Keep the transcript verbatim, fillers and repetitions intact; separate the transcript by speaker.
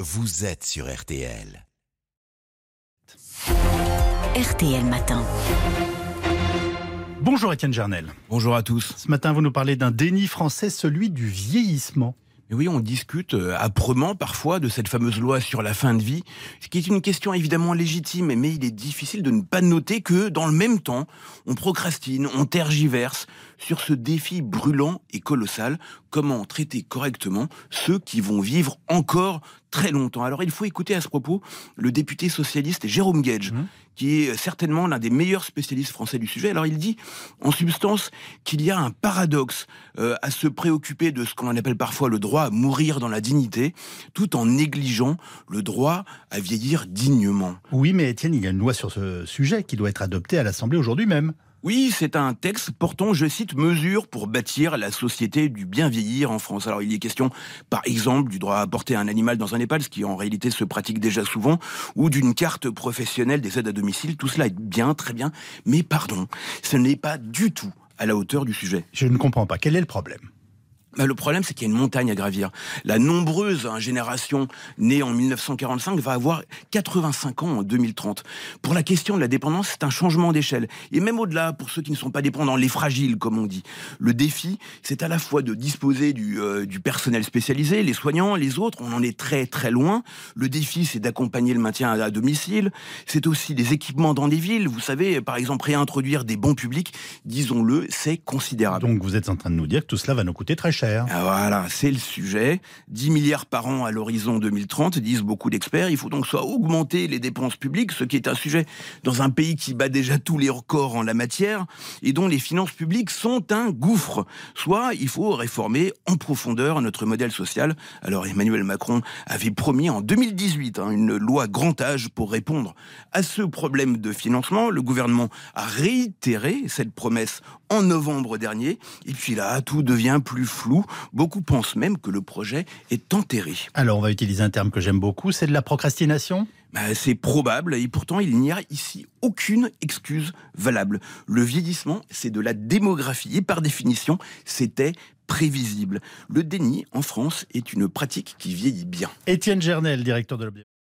Speaker 1: vous êtes sur R T L.
Speaker 2: R T L Matin.
Speaker 3: Bonjour Étienne Jarnel.
Speaker 4: Bonjour à tous.
Speaker 3: Ce matin, vous nous parlez d'un déni français, celui du vieillissement.
Speaker 4: Et oui, on discute âprement parfois de cette fameuse loi sur la fin de vie, ce qui est une question évidemment légitime, mais il est difficile de ne pas noter que dans le même temps, on procrastine, on tergiverse sur ce défi brûlant et colossal, comment traiter correctement ceux qui vont vivre encore très longtemps. Alors il faut écouter à ce propos le député socialiste Jérôme Guedj, mmh. qui est certainement l'un des meilleurs spécialistes français du sujet. Alors il dit en substance qu'il y a un paradoxe euh, à se préoccuper de ce qu'on appelle parfois le droit à mourir dans la dignité, tout en négligeant le droit à vieillir dignement.
Speaker 3: Oui, mais Étienne, il y a une loi sur ce sujet qui doit être adoptée à l'Assemblée aujourd'hui même.
Speaker 4: Oui, c'est un texte portant, je cite, mesures pour bâtir la société du bien vieillir en France. Alors, il y est question, par exemple, du droit à porter un animal dans un EHPAD, ce qui en réalité se pratique déjà souvent, ou d'une carte professionnelle des aides à domicile. Tout cela est bien, très bien, mais pardon, ce n'est pas du tout à la hauteur du sujet.
Speaker 3: Je ne comprends pas. Quel est le problème ?
Speaker 4: Ben, le problème, c'est qu'il y a une montagne à gravir. La nombreuse hein, génération née en mille neuf cent quarante-cinq va avoir quatre-vingt-cinq ans en deux mille trente. Pour la question de la dépendance, c'est un changement d'échelle. Et même au-delà, pour ceux qui ne sont pas dépendants, les fragiles, comme on dit. Le défi, c'est à la fois de disposer du, euh, du personnel spécialisé, les soignants, les autres, on en est très très loin. Le défi, c'est d'accompagner le maintien à, à domicile. C'est aussi des équipements dans des villes. Vous savez, par exemple, réintroduire des bons publics, disons-le, c'est considérable.
Speaker 3: Donc vous êtes en train de nous dire que tout cela va nous coûter très cher.
Speaker 4: Ah voilà, c'est le sujet. dix milliards par an à l'horizon deux mille trente, disent beaucoup d'experts. Il faut donc soit augmenter les dépenses publiques, ce qui est un sujet dans un pays qui bat déjà tous les records en la matière et dont les finances publiques sont un gouffre. Soit il faut réformer en profondeur notre modèle social. Alors Emmanuel Macron avait promis en deux mille dix-huit hein, une loi grand âge pour répondre à ce problème de financement. Le gouvernement a réitéré cette promesse en novembre dernier. Et puis là, tout devient plus flou. Beaucoup pensent même que le projet est enterré.
Speaker 3: Alors, on va utiliser un terme que j'aime beaucoup, c'est de la procrastination ?
Speaker 4: Bah, c'est probable, et pourtant il n'y a ici aucune excuse valable. Le vieillissement, c'est de la démographie, et par définition, c'était prévisible. Le déni, en France, est une pratique qui vieillit bien.
Speaker 3: Étienne Jarnel, directeur de l'Observatoire.